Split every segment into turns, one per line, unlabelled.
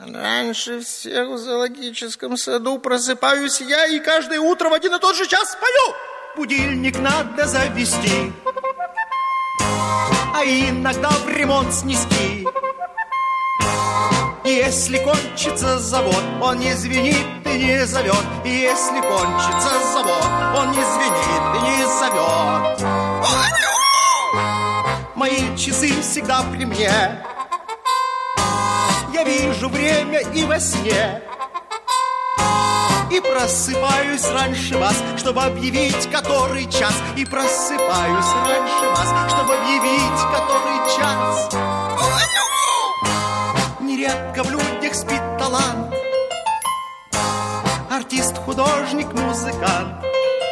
Раньше всех в зоологическом саду просыпаюсь я и каждое утро в один и тот же час пою.
Будильник надо завести, а иногда в ремонт снести. Если кончится завод, он не звенит и не зовет. Если кончится завод, он не звенит и не зовет. Мои часы всегда при мне. Я вижу время и во сне. И просыпаюсь раньше вас, чтобы объявить, который час. И просыпаюсь раньше вас, чтобы объявить, который час. Нередко в людях спит талант, артист, художник, музыкант.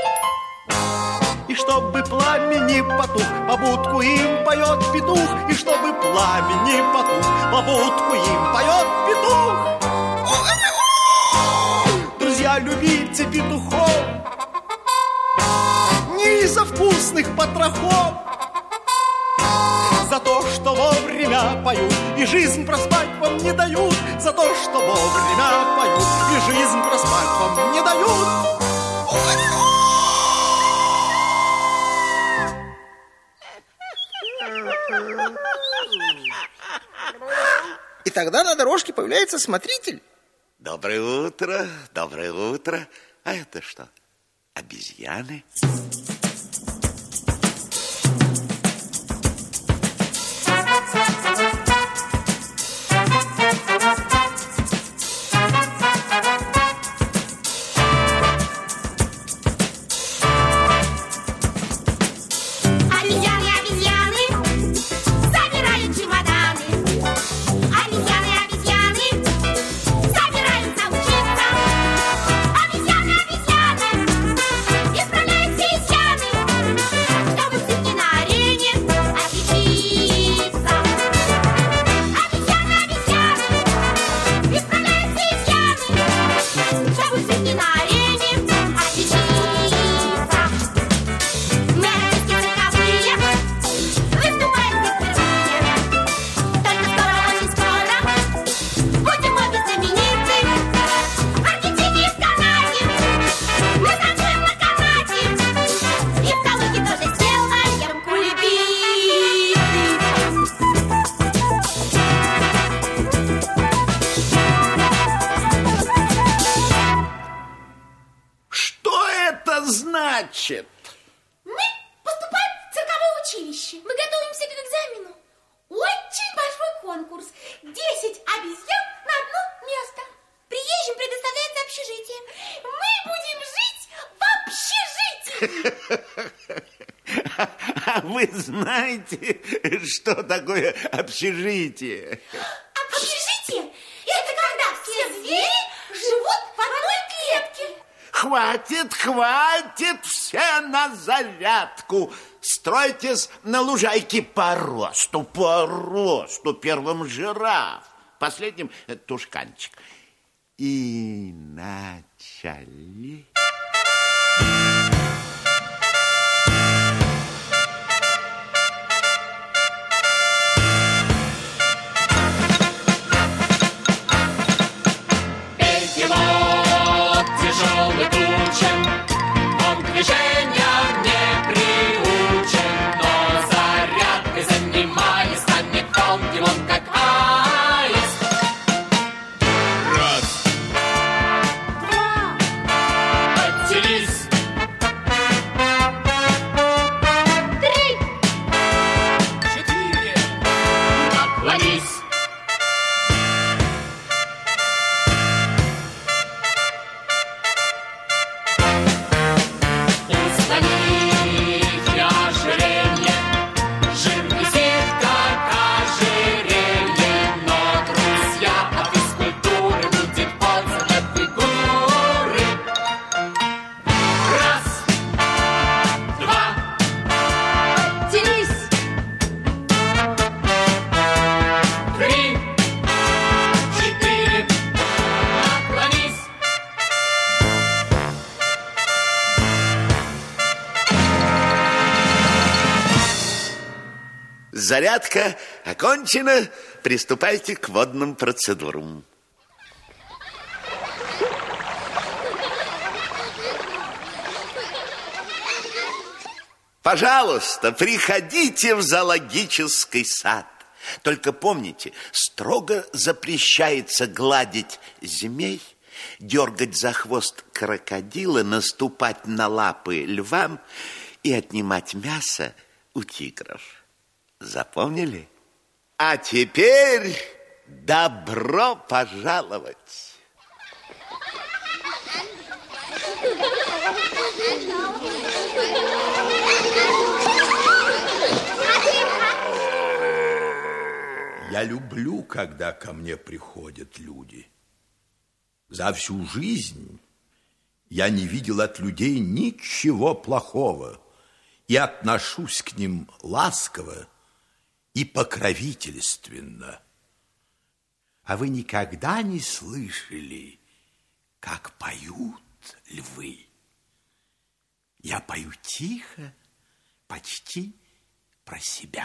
И чтобы пламя не потух, по будку им поет петух. И чтобы пламя не потух, по будку им поет петух. Друзья, любите петухов не из-за вкусных потрохов, за то, что вовремя поют и жизнь проспать вам не дают. За то, что вовремя поют и жизнь проспать вам не дают.
И тогда на дорожке появляется смотритель.
Доброе утро, доброе утро. А это что, обезьяны? Значит,
мы поступаем в цирковое училище. Мы готовимся к экзамену. Очень большой конкурс. 10 обезьян на одно место. Приезжим предоставляется общежитие. Мы будем жить в общежитии.
а вы знаете, что такое общежитие?
Общежитие – это когда все звери живут в одной клетке.
Хватит, хватит, все на зарядку. Стройтесь на лужайке по росту первым жираф, последним тушканчик. И начали. Зарядка окончена. Приступайте к водным процедурам. пожалуйста, приходите в зоологический сад. Только помните, строго запрещается гладить змей, дергать за хвост крокодила, наступать на лапы львам и отнимать мясо у тигров. Запомнили? А теперь добро пожаловать!
Я люблю, когда ко мне приходят люди. За всю жизнь я не видел от людей ничего плохого и отношусь к ним ласково и покровительственно. А вы никогда не слышали, как поют львы? Я пою тихо, почти про себя.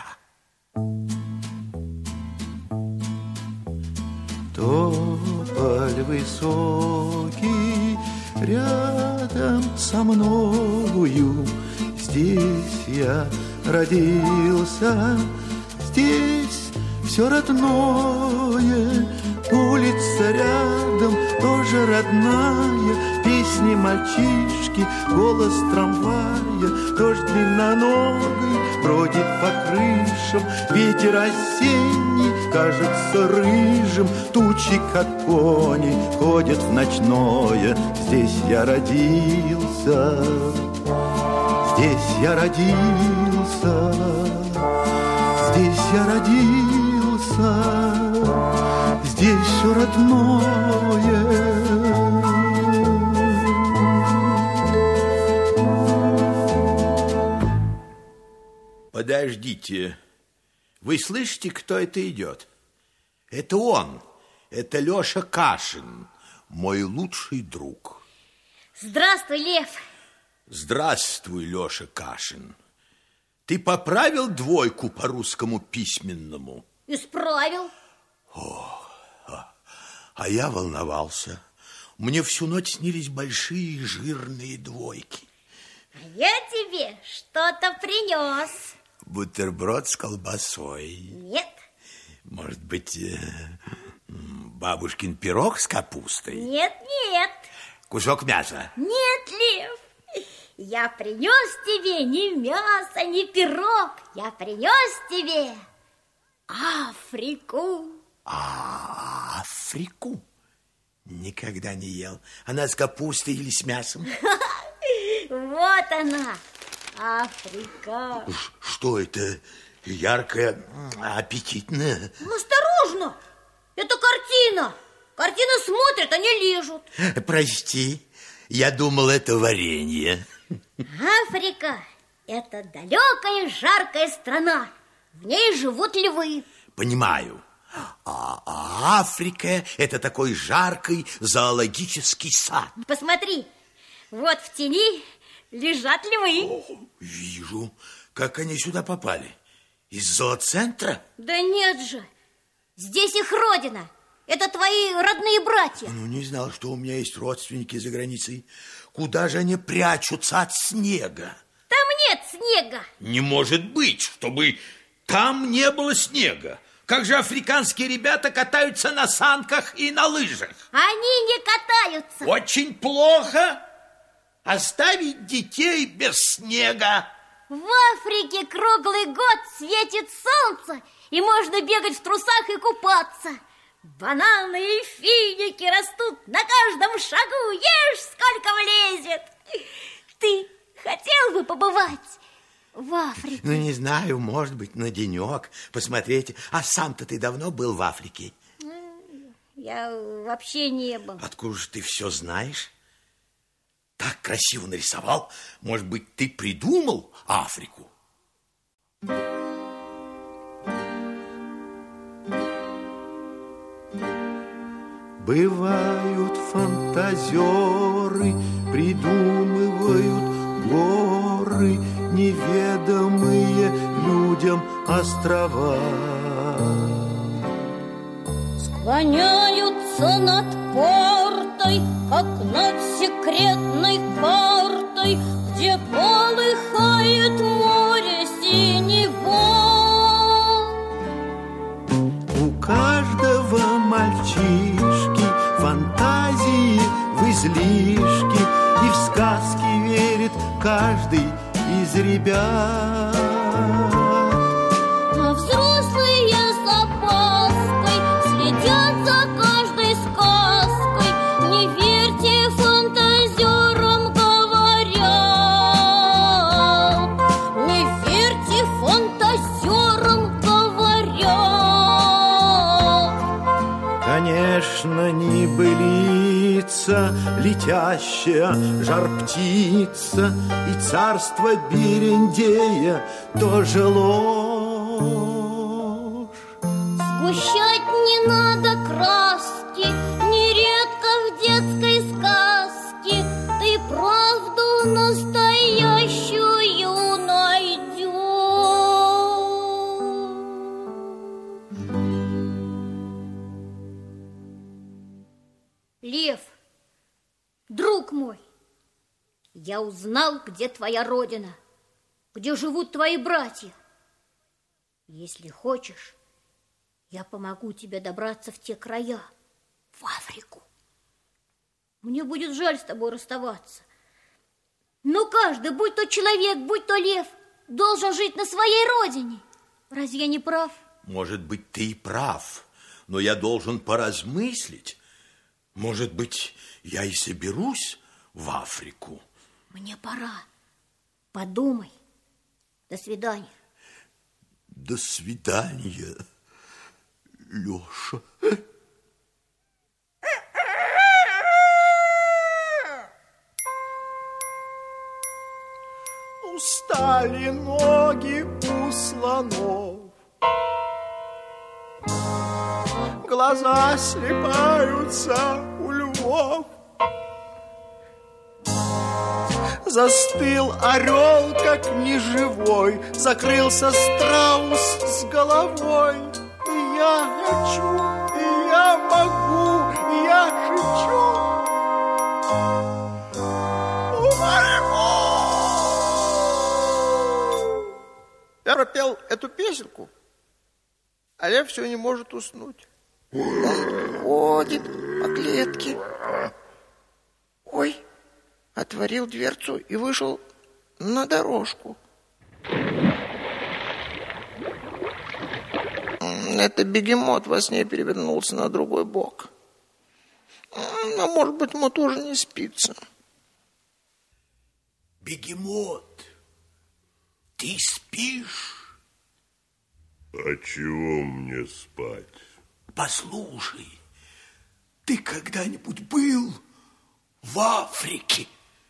Тополь высокий рядом со мною, здесь я родился, здесь все родное, улица рядом тоже родная, песни мальчишки, голос трамвая, дождь длинноногий бродит по крышам, ветер осенний кажется рыжим, тучи, как кони, ходят в ночное. Здесь я родился, здесь я родился, здесь я родился, здесь все родное.
Подождите, вы слышите, кто это идет? Это он, это Леша Кашин, мой лучший друг.
Здравствуй, Лев.
Здравствуй, Леша Кашин. Ты поправил двойку по русскому письменному?
Исправил.
А я волновался. Мне всю ночь снились большие жирные двойки.
А я тебе что-то принес.
Бутерброд с колбасой.
Нет.
Может быть, бабушкин пирог с капустой?
Нет, нет.
Кусок мяса?
Нет, Лев. Я принес тебе не мясо, не пирог. Я принес тебе Африку.
Африку? Никогда не ел. Она с капустой или с мясом?
Вот она, Африка.
Что это? Яркое, аппетитное.
Осторожно, это картина. Картины смотрят, а не лижут.
Прости, я думал, это варенье.
Африка – это далекая жаркая страна. В ней живут львы.
Понимаю. А Африка – это такой жаркий зоологический сад.
Посмотри, вот в тени лежат львы.
Вижу. Как они сюда попали? Из зооцентра?
Да нет же. Здесь их родина. Это твои родные братья.
Ну, не знал, что у меня есть родственники за границей. Куда же они прячутся от снега?
Там нет снега.
Не может быть, чтобы там не было снега. Как же африканские ребята катаются на санках и на лыжах?
Они не катаются.
Очень плохо оставить детей без снега.
В Африке круглый год светит солнце, и можно бегать в трусах и купаться. Бананы и финики растут на каждом шагу. Ешь, сколько влезет. Ты хотел бы побывать в Африке?
Ну, не знаю, может быть, на денек посмотреть. А сам-то ты давно был в Африке?
Я вообще не был.
Откуда же ты все знаешь? Так красиво нарисовал. Может быть, ты придумал Африку?
Бывают фантазеры, придумывают горы, неведомые людям острова.
Склоняются над портой, как над секретной картой, где полыхает море.
мальчишки, фантазии в излишки, и в сказки верит каждый из ребят.
А взрослые с опаской следят за каждой сказкой. Не верьте фантазерам, говорят. Не верьте фантазерам, говорят.
Конечно, небылица, летящая жар-птица, и царство Берендея тоже ложь.
Сгущать не надо краски, нередко в детской сказке ты правду настоящую найдешь. Лев, друг мой, я узнал, где твоя родина, где живут твои братья. Если хочешь, я помогу тебе добраться в те края, в Африку. Мне будет жаль с тобой расставаться. Но каждый, будь то человек, будь то лев, должен жить на своей родине. Разве я не прав?
Может быть, ты и прав, но я должен поразмыслить. Может быть, я и соберусь в Африку.
Мне пора. Подумай. До свидания.
До свидания, Леша.
Устали ноги у слонов, глаза слипаются у львов. Застыл орел, как неживой, закрылся страус с головой. И я хочу, и я могу, и я шепчу:
Я пропел эту песенку, а лев все не может уснуть. Он ходит по клетке. Ой, отворил дверцу и вышел на дорожку. Это бегемот во сне перевернулся на другой бок. А может быть, ему тоже не спится.
Бегемот, ты спишь?
А чего мне спать?
Послушай, ты когда-нибудь был в Африке?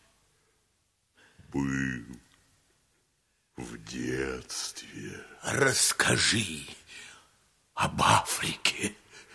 Был в детстве.
Расскажи об Африке.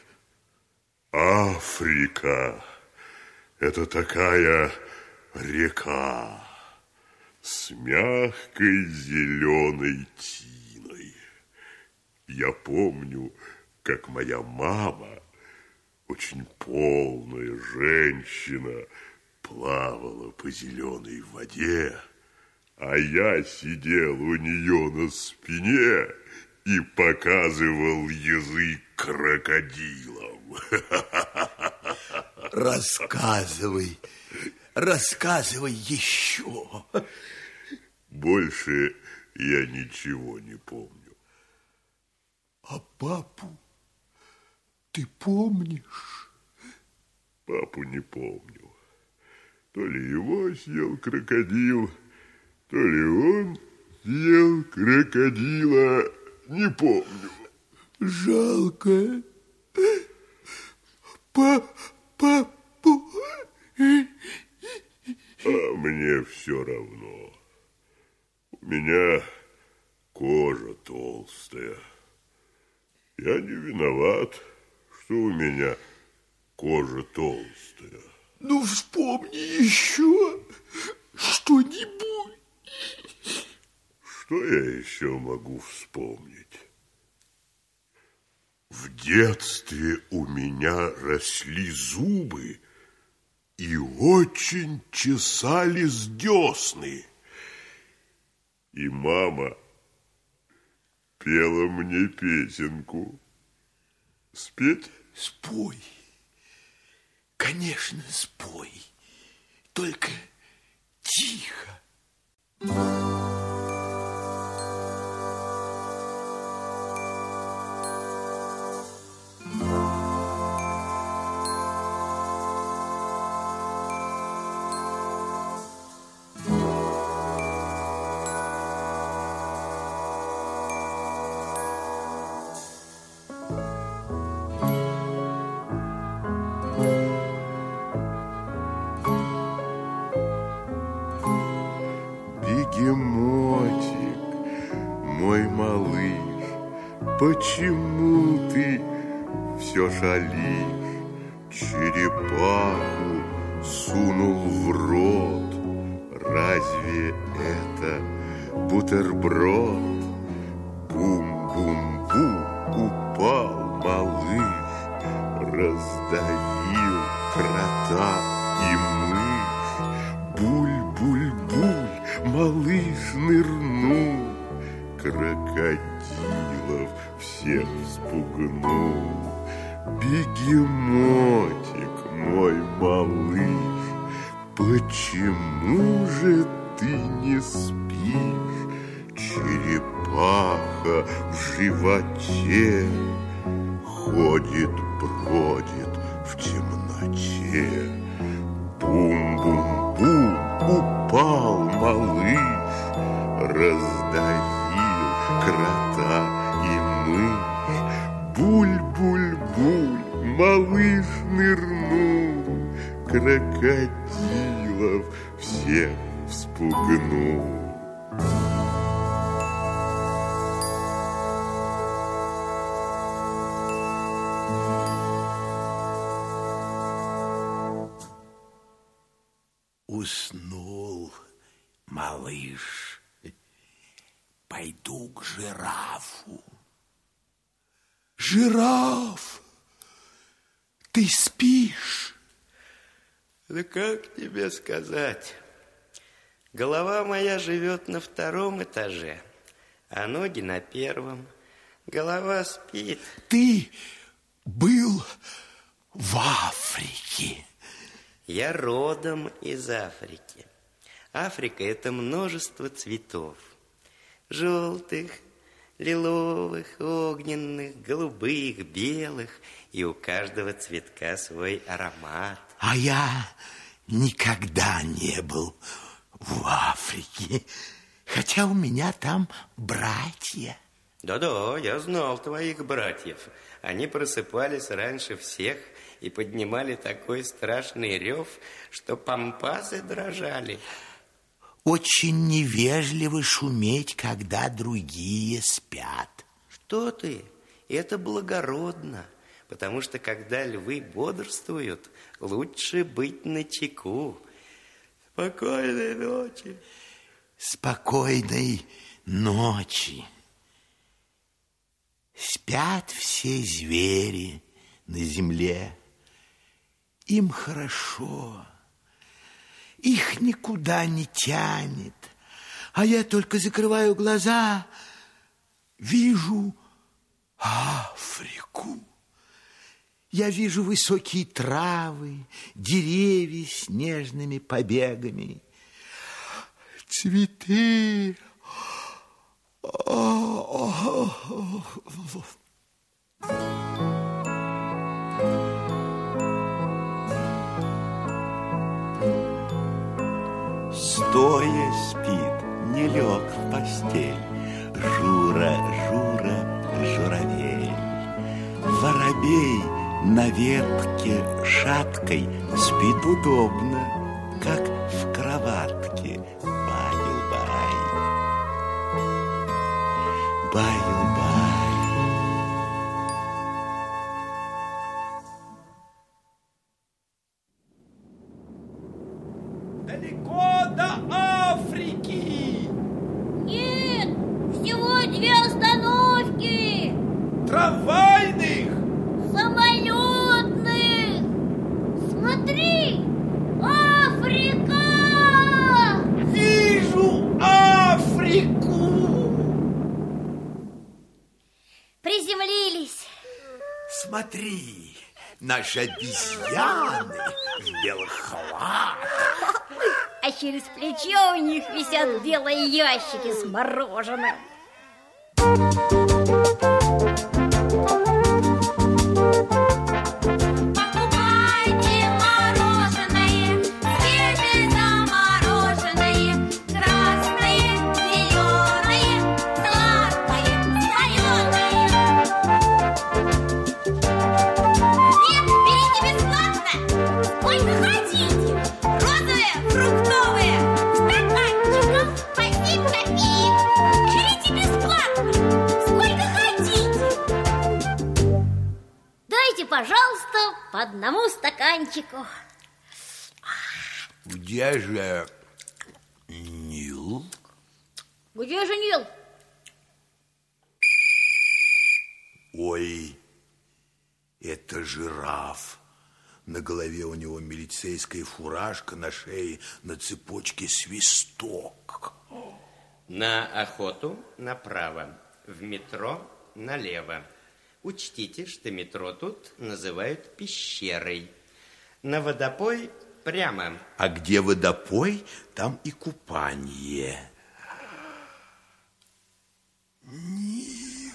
Африка – это такая река с мягкой зеленой тиной. Я помню, как моя мама, очень полная женщина, плавала по зеленой воде, а я сидел у нее на спине и показывал язык крокодилам.
Рассказывай, рассказывай еще.
Больше я ничего не помню.
А папу ты помнишь?
Папу не помню. То ли его съел крокодил, то ли он съел крокодила, не помню.
Жалко папу.
А мне все равно. У меня кожа толстая. Я не виноват, что у меня кожа толстая.
Ну, вспомни еще что-нибудь.
Что я еще могу вспомнить? В детстве у меня росли зубы и очень чесались десны. И мама пела мне песенку. Спеть?
Спой. Конечно, спой, только тихо.
Бегемотик, мой малыш, почему ты все шалишь? Черепаху сунул в рот, разве это бутерброд? Бум-бум-бум, упал малыш, раздавил крота и мышь. Буль-буль-буль, малыш нырнул, крокодилов всех вспугнул. Бегемотик, мой малыш, почему же ты не спишь? Черепаха в животе ходит-бродит в темноте. Бум-бум-бум, упал малыш, раздавил крота и мышь. Буль-буль-буль, малыш нырнул, крокодилов всех вспугнул.
Уснул малыш. Пойду к жирафу. Жираф, ты спишь?
Да как тебе сказать? Голова моя живет на 2-м этаже, а ноги на 1-м. Голова спит.
Ты был в Африке.
Я родом из Африки. Африка – это множество цветов. Желтых, лиловых, огненных, голубых, белых. И у каждого цветка свой аромат.
А я никогда не был в Африке, хотя у меня там братья.
Да-да, я знал твоих братьев. Они просыпались раньше всех и поднимали такой страшный рев, что пампасы дрожали.
Очень невежливо шуметь, когда другие спят.
Что ты? Это благородно, потому что когда львы бодрствуют, лучше быть начеку. Спокойной ночи.
Спокойной ночи. Спят все звери на земле. Им хорошо. Их никуда не тянет. А я только закрываю глаза, вижу Африку. Я вижу высокие травы, деревья с нежными побегами, цветы.
Стоя спит, не лег в постель, Жура, Жура, журавель. Воробей на ветке шаткой спит удобно, как в кроватке. Баю-бай, баю-бай.
Далеко до Африки.
Нет, всего 2 остановки.
Трамвайных.
Самолетных. Смотри, Африка!
Вижу Африку.
Приземлились.
Смотри, Наши обезьяны в белых халатах.
А через плечо у них висят белые ящики с мороженым. Пожалуйста, по одному стаканчику.
Где же Нил?
Где же Нил?
Ой, это жираф. На голове у него милицейская фуражка, на шее на цепочке свисток.
На охоту направо, в метро налево. Учтите, что метро тут называют пещерой. На водопой прямо.
А где водопой, там и купание.
Нил!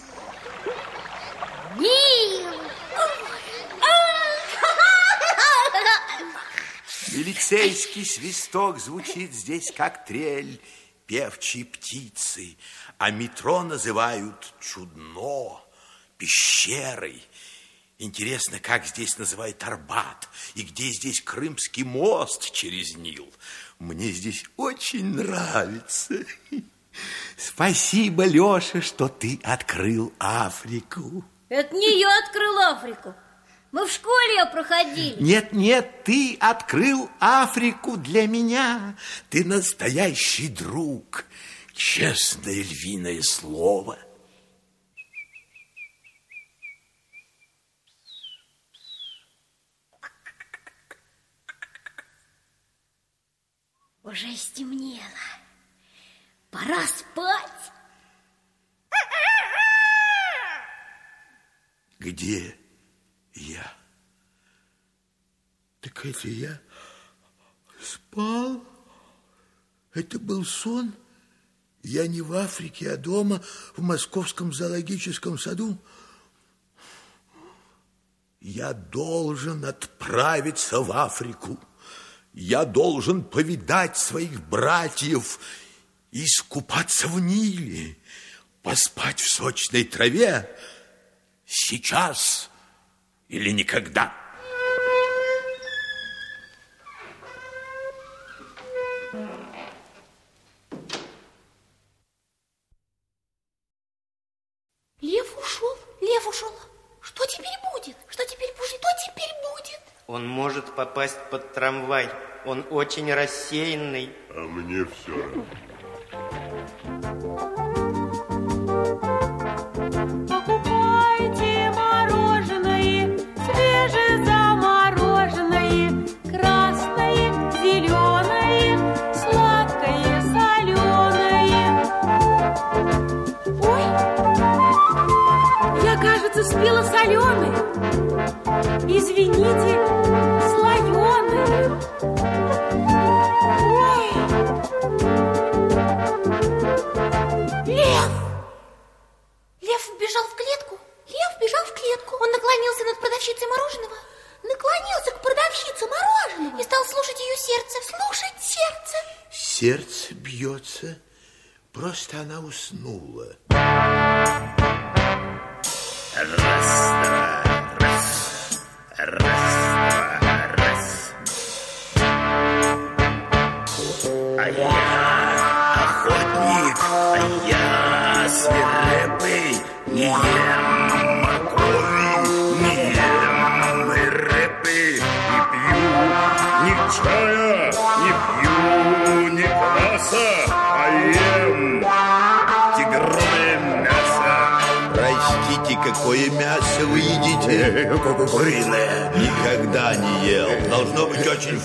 Милицейский свисток звучит здесь, как трель певчей птицы, а метро называют чудно, пещерой. Интересно, как здесь называют Арбат, и где здесь Крымский мост через Нил. Мне здесь очень нравится. Спасибо, Леша, что ты открыл Африку.
Это не я открыл Африку. Мы в школе ее проходили.
Нет, ты открыл Африку для меня. Ты настоящий друг. Честное львиное слово.
Уже стемнело. Пора спать.
Где я? Так это я спал? Это был сон? Я не в Африке, а дома, в Московском зоологическом саду. Я должен отправиться в Африку. Я должен повидать своих братьев и искупаться в Ниле, поспать в сочной траве сейчас или никогда.
Лев ушел. Что теперь будет? Что теперь будет?
Он может попасть под трамвай. Он очень рассеянный.
А мне все равно.
Покупайте мороженое, свежезамороженное, красное, зеленое, сладкое, соленое. Ой, я, кажется, спела соленое. Извините, слоеное. Ой!
Лев вбежал в клетку. Он наклонился над продавщицей мороженого. Наклонился к продавщице мороженого. И стал слушать ее сердце. Слушать сердце.
Сердце бьется. Просто она уснула. Раз-два, раз. Раз-два, раз. А я охотник, а я свирепый, не ем моркови, не ем репы,
Не пью ни чая, не пью ни кваса, а ем тигровое мясо.
Простите, какое мясо вы едите?
Куриное.
Никогда не ел. Должно быть очень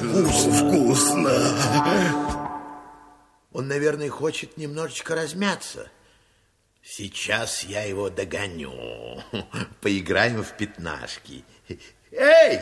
вкусно. Он, наверное, хочет немножечко размяться. Сейчас я его догоню. Поиграем в пятнашки. Эй!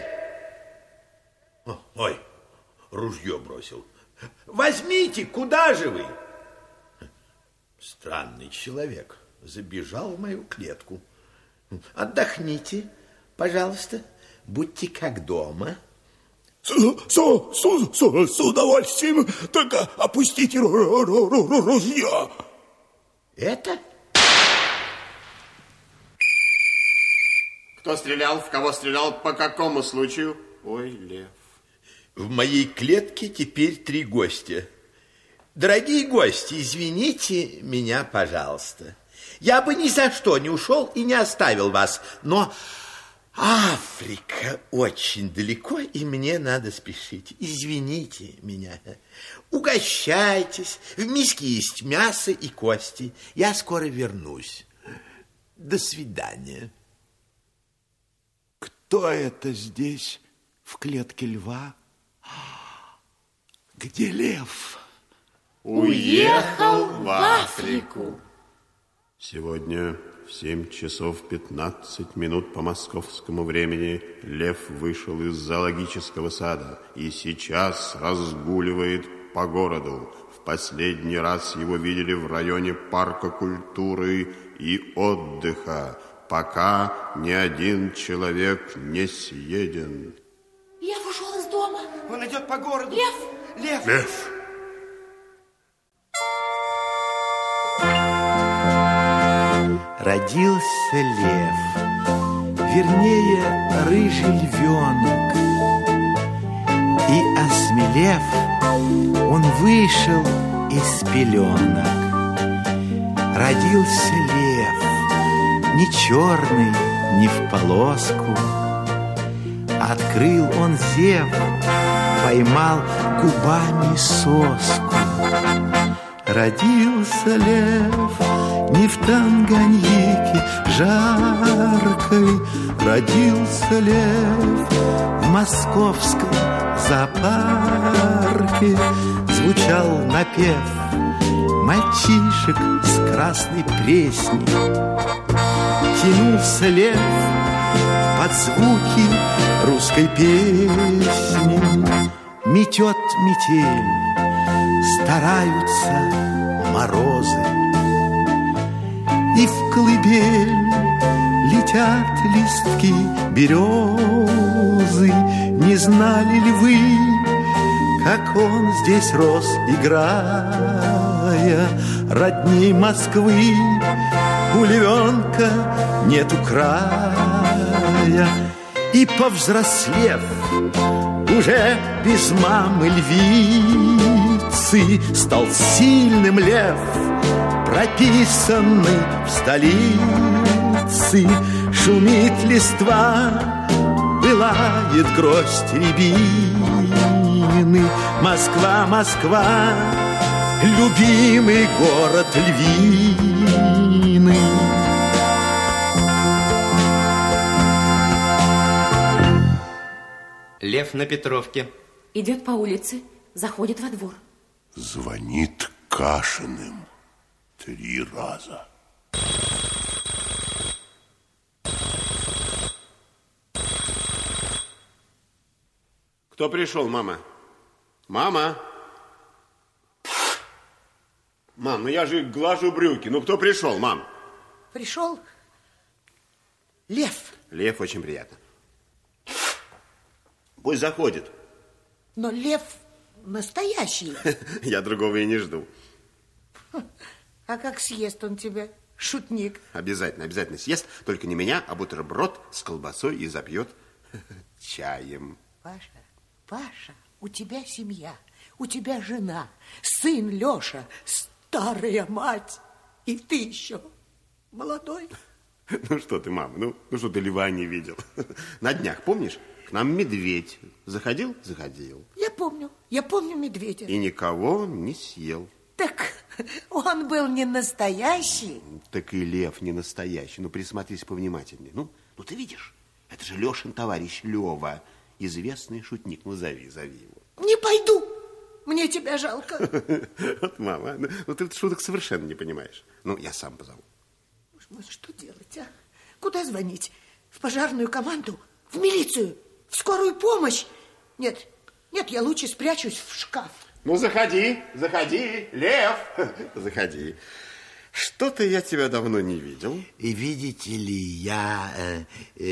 Ой, ружье бросил. Возьмите, куда же вы? Странный человек забежал в мою клетку. Отдохните, пожалуйста, будьте как дома.
С удовольствием, только опустите ружье.
Это?
Кто стрелял, в кого стрелял, по какому случаю? Ой, Лев.
В моей клетке теперь 3 гостя. Дорогие гости, извините меня, пожалуйста. Я бы ни за что не ушел и не оставил вас, но Африка очень далеко, и мне надо спешить. Извините меня. Угощайтесь. В миске есть мясо и кости. Я скоро вернусь. До свидания.
Кто это здесь, в клетке льва? Где лев?
Уехал в Африку.
Сегодня в 7 часов 15 минут по московскому времени лев вышел из зоологического сада и сейчас разгуливает по городу. В последний раз его видели в районе парка культуры и отдыха, пока ни один человек не съеден.
Лев ушел из дома.
Он идет по городу.
Лев!
Лев!
Лев!
Родился лев, вернее, рыжий львенок. И, осмелев, он вышел из пеленок. Родился лев, не черный, не в полоску. Открыл он зев, поймал губами соску. Родился лев не в Танганьике жаркой, родился лев в московском зоопарке. Звучал напев мальчишек с красной пресней. Тянулся лев под звуки русской песни. Метет метель, стараются морозы, и в колыбель летят листки березы. Не знали ли вы, как он здесь рос, играя? Родней Москвы у львенка нету края. И повзрослев, уже без мамы львицы, стал сильным лев, прописанный в столице. Шумит листва, пылает гроздь рябины. Москва, Москва, любимый город львиный.
Лев на Петровке.
Идет по улице, заходит во двор.
Звонит Кашиным 3 раза.
Кто пришел, мама? Мама? Мам, ну я же глажу брюки. Ну кто пришел, мам?
Пришел лев.
Лев, очень приятно. Пусть заходит.
Но лев настоящий.
Я другого и не жду.
А как съест он тебя, шутник?
Обязательно, обязательно съест. Только не меня, а бутерброд с колбасой и запьет чаем.
Паша, у тебя семья, у тебя жена, сын Леша, старая мать, и ты еще молодой.
Ну что ты, мама, ну что ты льва не видел? На днях, помнишь, к нам медведь заходил? Заходил.
Я помню медведя.
И никого не съел.
Так он был не настоящий.
Так и лев не настоящий. Ну, присмотрись повнимательнее. Ну ты видишь, это же Лешин товарищ Лева, известный шутник. Ну, зови его.
Не пойду. Мне тебя жалко.
Вот, мама, ну ты шуток совершенно не понимаешь. Ну, я сам позову.
Что делать, а? Куда звонить? В пожарную команду? В милицию, в скорую помощь. Нет, я лучше спрячусь в шкаф.
Ну, заходи, Лев, заходи. Что-то я тебя давно не видел.
И видите ли, я...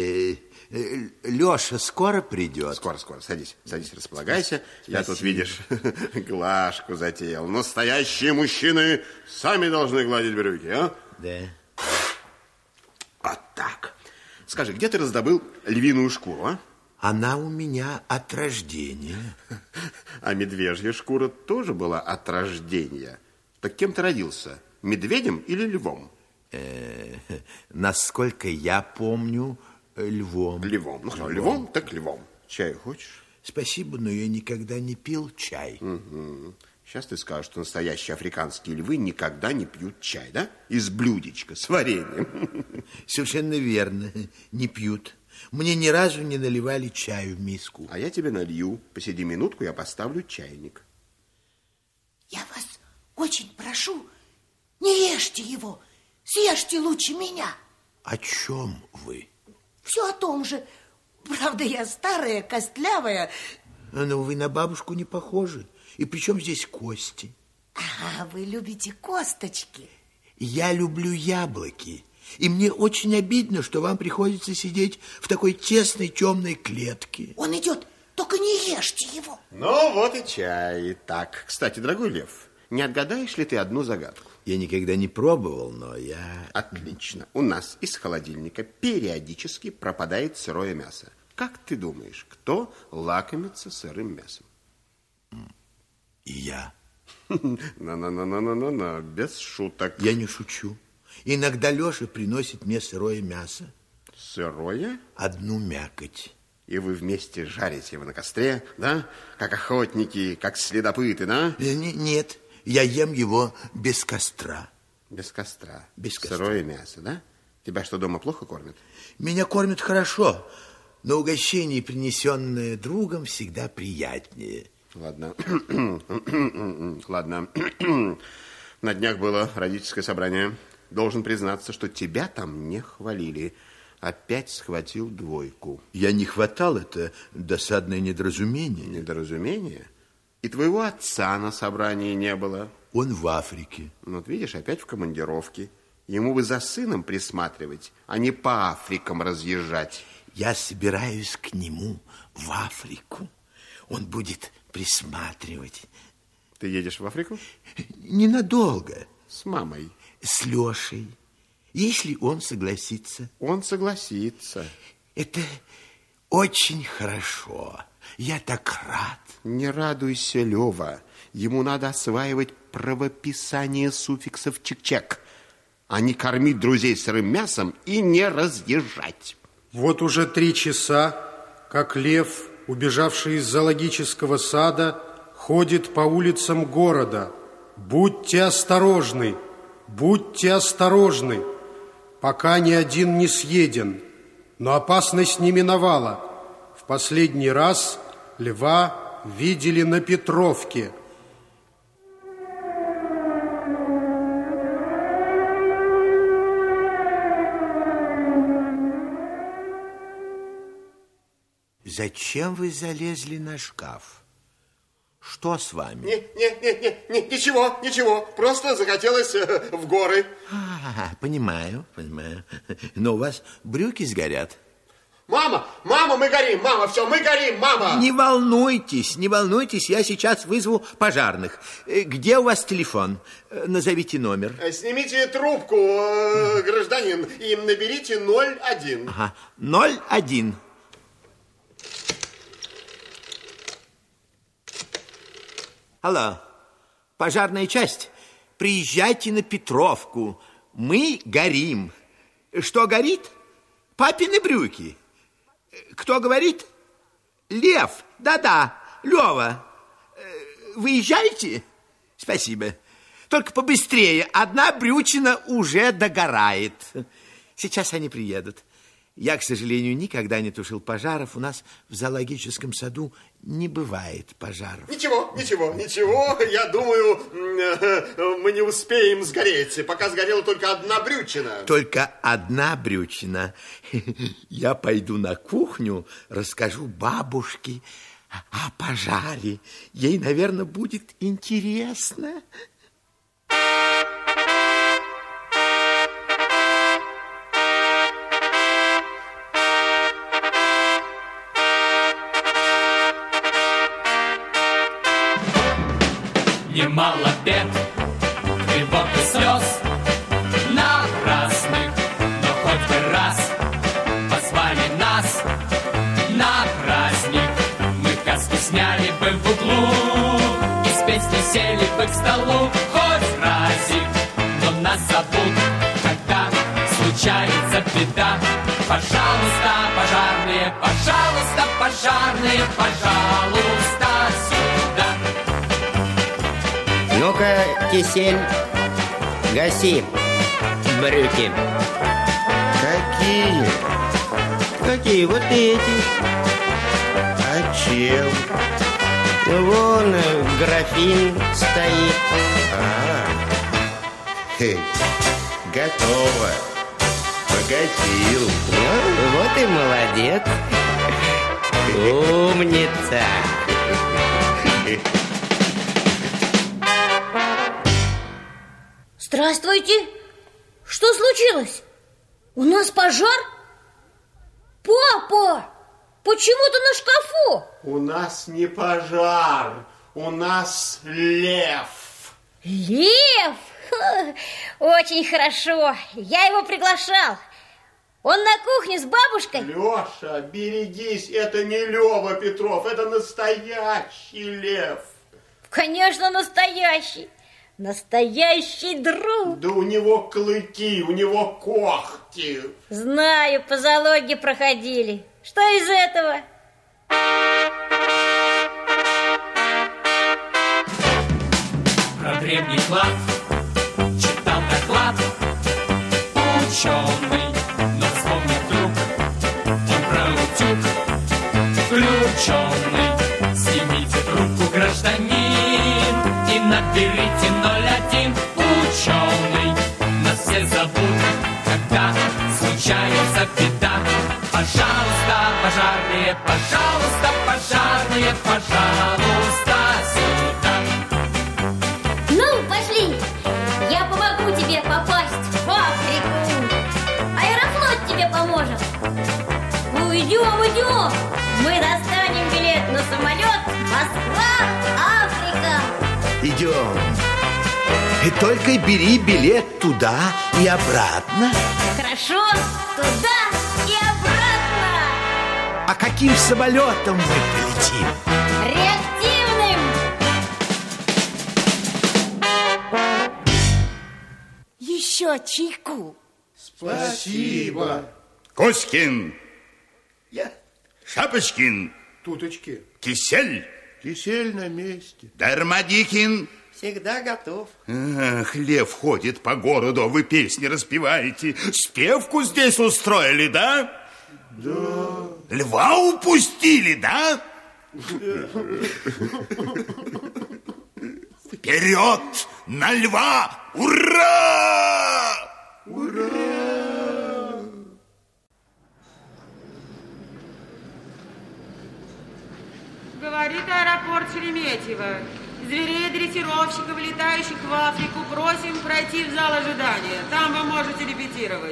Леша скоро придет?
Скоро. Садись, располагайся. Спасибо. Я тут, видишь, глажку затеял. Настоящие мужчины сами должны гладить брюки, а?
Да.
Вот так. Скажи, где ты раздобыл львиную шкуру, а?
Она у меня от рождения.
А медвежья шкура тоже была от рождения. Так кем ты родился? Медведем или львом?
Насколько я помню, львом.
Львом. Ну, что, львом, так львом. Чаю хочешь?
Спасибо, но я никогда не пил чай.
Угу. Сейчас ты скажешь, что настоящие африканские львы никогда не пьют чай, да? Из блюдечка с вареньем.
Совершенно верно, не пьют. Мне ни разу не наливали чаю в миску.
А я тебе налью. Посиди минутку, я поставлю чайник.
Я вас очень прошу, не ешьте его. Съешьте лучше меня.
О чем вы?
Все о том же. Правда, я старая, костлявая.
Но вы на бабушку не похожи. И при чем здесь кости?
А вы любите косточки?
Я люблю яблоки. И мне очень обидно, что вам приходится сидеть в такой тесной темной клетке.
Он идет, только не ешьте его.
Ну, вот и чай. Так, кстати, дорогой Лев, не отгадаешь ли ты одну загадку?
Я никогда не пробовал, но я...
Отлично. У нас из холодильника периодически пропадает сырое мясо. Как ты думаешь, кто лакомится сырым мясом?
И я.
На, без шуток.
Я не шучу. Иногда Леша приносит мне сырое мясо.
Сырое?
Одну мякоть.
И вы вместе жарите его на костре, да? Как охотники, как следопыты, да?
Нет, я ем его без костра.
Без костра?
Без костра.
Сырое мясо, да? Тебя что, дома плохо кормят?
Меня кормят хорошо, но угощение, принесенное другом, всегда приятнее.
Ладно. На днях было родительское собрание. Должен признаться, что тебя там не хвалили. Опять схватил 2.
Я не хватал, это досадное недоразумение.
Недоразумение? И твоего отца на собрании не было.
Он в Африке.
Вот видишь, опять в командировке. Ему бы за сыном присматривать, а не по Африкам разъезжать.
Я собираюсь к нему в Африку. Он будет присматривать.
Ты едешь в Африку?
Ненадолго.
С мамой?
С Лешей. Если он согласится.
Он согласится.
Это очень хорошо. Я так рад.
Не радуйся, Лева. Ему надо осваивать правописание суффиксов чик-чек, а не кормить друзей сырым мясом и не разъезжать.
Вот уже 3 часа, как лев, убежавший из зоологического сада, ходит по улицам города. Будьте осторожны, пока ни один не съеден. Но опасность не миновала. В последний раз льва видели на Петровке.
Зачем вы залезли на шкаф? Что с вами?
Ничего. Просто захотелось в горы.
Понимаю. Но у вас брюки сгорят.
Мама, мы горим, мы горим, мама.
Не волнуйтесь, я сейчас вызову пожарных. Где у вас телефон? Назовите номер.
Снимите трубку, гражданин, и наберите 01.
01. Алло, пожарная часть, приезжайте на Петровку. Мы горим. Что горит? Папины брюки. Кто говорит? Лев. Да, Лева. Выезжайте? Спасибо. Только побыстрее. Одна брючина уже догорает. Сейчас они приедут. Я, к сожалению, никогда не тушил пожаров. У нас в зоологическом саду не бывает пожаров.
Ничего. Я думаю, мы не успеем сгореть, пока сгорела только одна брючина.
Только одна брючина. Я пойду на кухню, расскажу бабушке о пожаре. Ей, наверное, будет интересно.
Немало бед, тревог и слез напрасных, но хоть бы раз позвали нас на праздник. Мы каски сняли бы в углу и с песней сели бы к столу. Хоть разик, но нас зовут, когда случается беда. Пожалуйста, пожарные, пожалуйста, пожарные, пожалуйста, сюда.
Ну-ка, кисель, гаси брюки.
Какие?
Какие? Вот эти.
А чем?
Вон графин стоит.
Готово. Погасил.
Ну, вот и молодец. Умница.
Здравствуйте. Что случилось? У нас пожар? Папа, почему ты на шкафу?
У нас не пожар, у нас лев.
Лев? Очень хорошо. Я его приглашал. Он на кухне с бабушкой.
Леша, берегись, это не Лева Петров, это настоящий лев.
Конечно, настоящий. Настоящий друг.
Да у него клыки, у него когти.
Знаю, по зоологии проходили. Что из этого?
Про древний клад читал доклад ученый, но вспомнил вдруг он про утюг включенный. Снимите трубку, гражданин, и наберите 01. Ученый, нас все зовут, когда случается беда. Пожалуйста, пожарные, пожалуйста, пожарные, пожалуйста, сюда.
Ну, пошли. Я помогу тебе попасть в Африку. Аэрофлот тебе поможет. Идем. Мы достанем билет на самолет Москва-Африка.
Идем. И только бери билет туда и обратно.
Хорошо, туда и обратно.
А каким самолетом мы полетим?
Реактивным.
Еще чайку.
Спасибо.
Коськин.
Я.
Шапочкин.
Туточки.
Кисель.
Кисель на месте.
Дармадихин.
Всегда готов.
Ах, лев ходит по городу, а вы песни распеваете. Спевку здесь устроили, да?
Да.
Льва упустили, да? Вперед на льва! Ура!
Ура!
Говорит аэропорт Шереметьево. Зверей-дрессировщиков, летающих в Африку, просим пройти в зал ожидания. Там вы можете репетировать.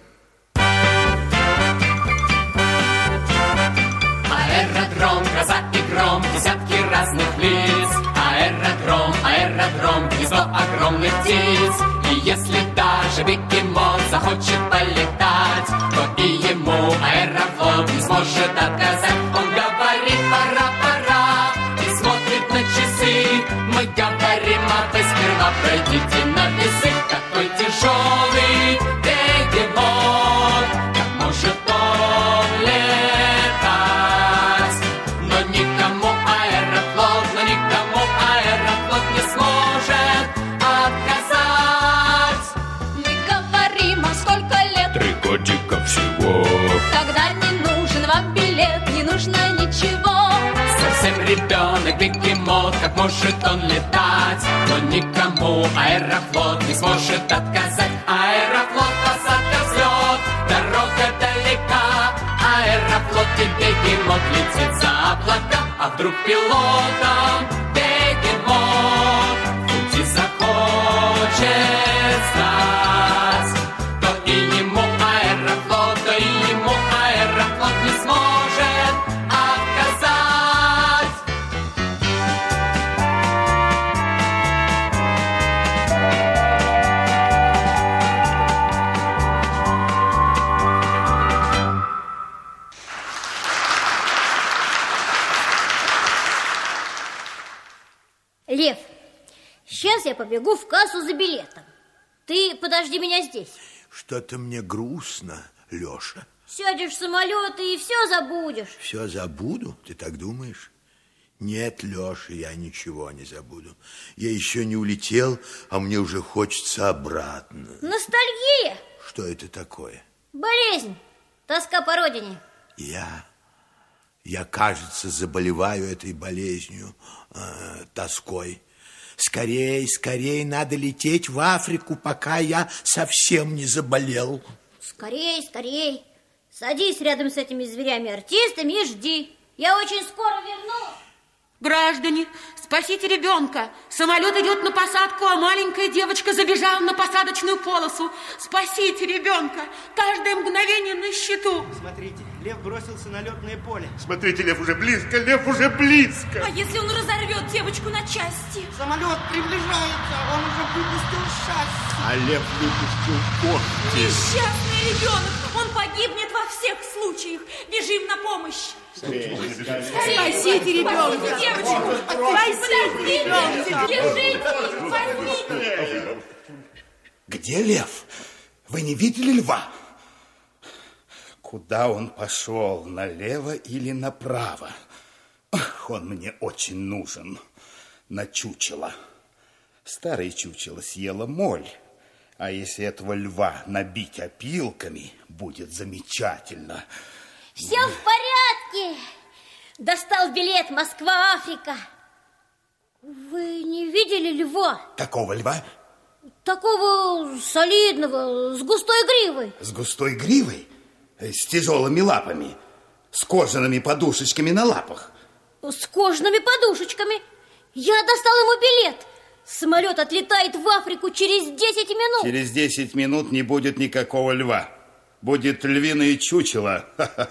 Аэродром, гроза и гром, десятки разных лиц. Аэродром, гнездо огромных птиц. И если даже бегемот захочет полетать, то и ему аэрофлот не сможет отказать. Он говорит: пора, и смотрит на часы. Мы говорим: а вы сперва пройдите на весы. Какой тяжелый бегемот, как может он летать? Но никому аэрофлот не сможет отказать.
Мы говорим, а сколько лет?
3 годика всего.
ребенок бегемот, как может он летать? Но никому Аэрофлот не сможет отказать. Аэрофлот, посадка, взлет, дорога далека. Аэрофлот и бегемот летит за облака. А вдруг пилотом бегемот в пути захочет стать, то и ему Аэрофлот, то и ему Аэрофлот не сможет отказать.
Лев, сейчас я побегу в кассу за билетом. Ты подожди меня здесь.
Что-то мне грустно, Леша.
Сядешь в самолет и все забудешь.
Все забуду? Ты так думаешь? Нет, Леша, я ничего не забуду. Я еще не улетел, а мне уже хочется обратно.
Ностальгия.
Что это такое?
Болезнь. Тоска по родине.
Я, кажется, заболеваю этой болезнью, тоской. Скорей, надо лететь в Африку, пока я совсем не заболел.
Скорей. Садись рядом с этими зверями-артистами и жди. Я очень скоро вернусь.
Граждане, спасите ребенка. Самолет идет на посадку, а маленькая девочка забежала на посадочную полосу. Спасите ребенка. Каждое мгновение на счету.
Смотрите, лев бросился на летное поле.
Смотрите, лев уже близко, лев уже близко.
А если он разорвет девочку на части?
Самолет приближается, он уже выпустил шасси.
А лев выпустил когти.
Несчастный ребенок, он погибнет во всех случаях. Бежим на помощь.
Спасите ребенка.
Девочку,
спасите ребенка.
Держите, возьмите.
Где лев? Вы не видели льва? Куда он пошел, налево или направо? Ах, он мне очень нужен. На чучело. Старое чучело съела моль. А если этого льва набить опилками, будет замечательно.
Все в порядке. Достал билет Москва-Африка. Вы не видели льва?
Какого льва?
Такого солидного, с густой гривой.
С густой гривой? С тяжелыми лапами? С кожаными подушечками на лапах?
С кожаными подушечками. Я достал ему билет. Самолет отлетает в Африку через 10 минут.
Через 10 минут не будет никакого льва. Будет львиное чучело.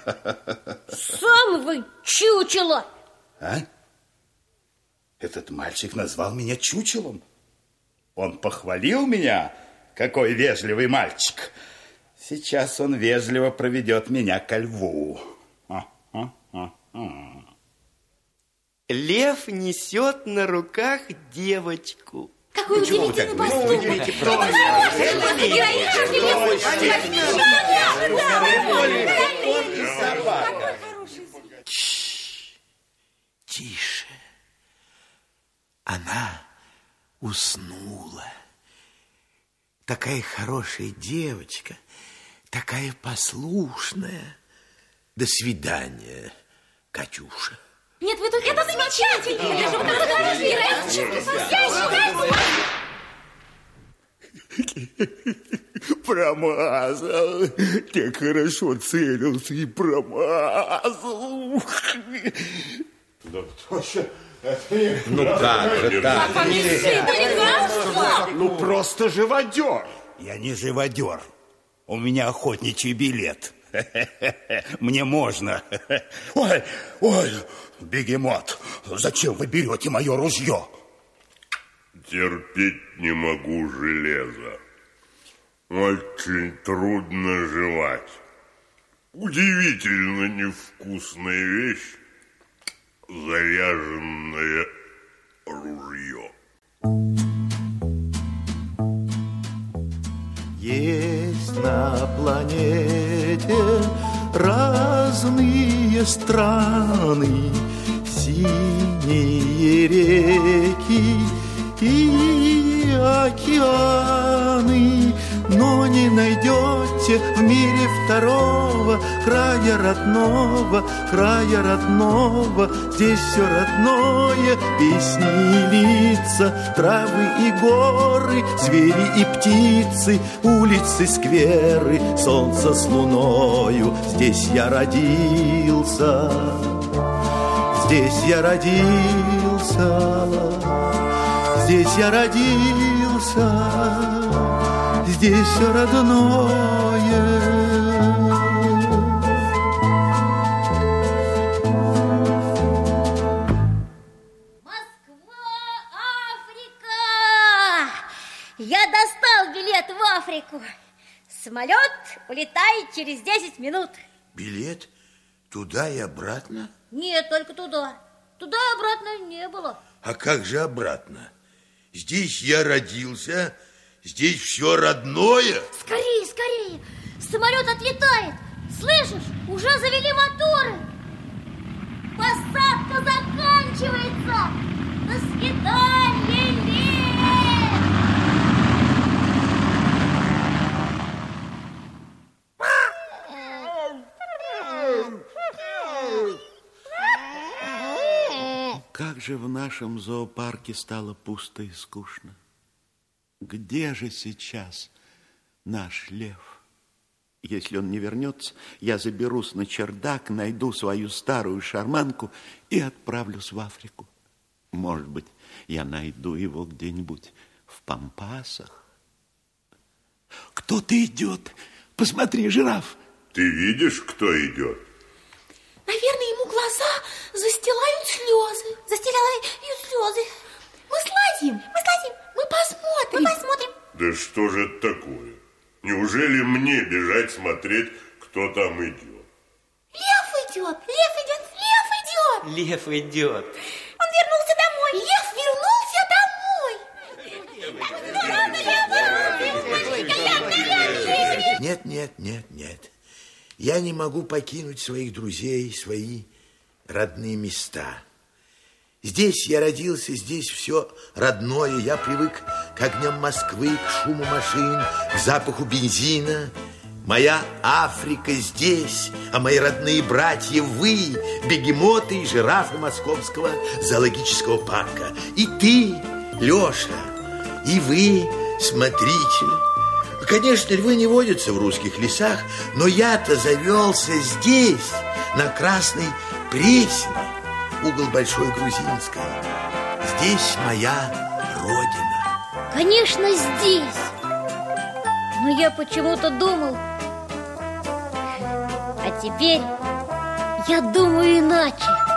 Сам вы чучело.
А? Этот мальчик назвал меня чучелом. Он похвалил меня. Какой вежливый мальчик. Сейчас он вежливо проведет меня ко льву.
Лев несет на руках девочку.
Какой удивительный поступок.
Тише. Она уснула. Такая хорошая девочка, такая послушная. До свидания, Катюша.
Нет, вы тут... Это замечательно! Я же
Промазал. Так хорошо целился и промазал.
Да точно.
Ну как же так?
Ну просто живодер. Я не живодер. У меня охотничий билет. Мне можно. Ой, бегемот, зачем вы берете мое ружье?
Терпеть не могу железо. Очень трудно жевать. Удивительно невкусная вещь, заряженное ружье.
Есть на планете разные страны, синие реки и океаны, но не найдете свете в мире второго края родного, здесь все родное, песни и лица, травы и горы, звери и птицы, улицы, скверы, солнце с луною. Здесь я родился, здесь я родился, здесь я родился, здесь все родное.
Я достал билет в Африку. Самолет улетает через 10 минут.
Билет? Туда и обратно?
Нет, только туда. Туда и обратно не было.
А как же обратно? Здесь я родился, здесь все родное.
Скорее, скорее. Самолет отлетает. Слышишь, уже завели моторы. Посадка заканчивается. До свидания, Лев.
Как же в нашем зоопарке стало пусто и скучно. Где же сейчас наш лев? Если он не вернется, я заберусь на чердак, найду свою старую шарманку и отправлюсь в Африку. Может быть, я найду его где-нибудь в Пампасах. Кто-то идет. Посмотри, жираф.
Ты видишь, кто идет?
Наверное, ему глаза застилают слезы. Застилают слезы. Мы слазим, мы посмотрим.
Да что же это такое? Неужели мне бежать смотреть, кто там идет?
Лев идет.
Лев идет.
Он вернулся домой. Лев вернулся домой.
Нет. Я не могу покинуть своих друзей, свои родные места. Здесь я родился, здесь все родное. Я привык к огням Москвы, к шуму машин, к запаху бензина. Моя Африка здесь, а мои родные братья вы, бегемоты и жирафы Московского зоологического парка. И ты, Леша, и вы, смотритель. Конечно, львы не водятся в русских лесах, но я-то завелся здесь, на Красной Пресне, угол Большой Грузинской. Здесь моя родина.
Конечно, здесь. Но я почему-то думал. А теперь я думаю иначе.